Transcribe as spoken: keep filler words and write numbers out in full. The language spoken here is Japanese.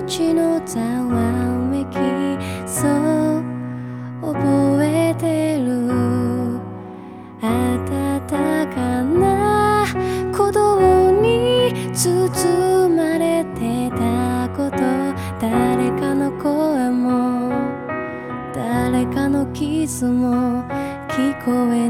ちのざわめき、そう覚えてる。暖かな鼓動に包まれてたこと、誰かの声も誰かのキスも聞こえ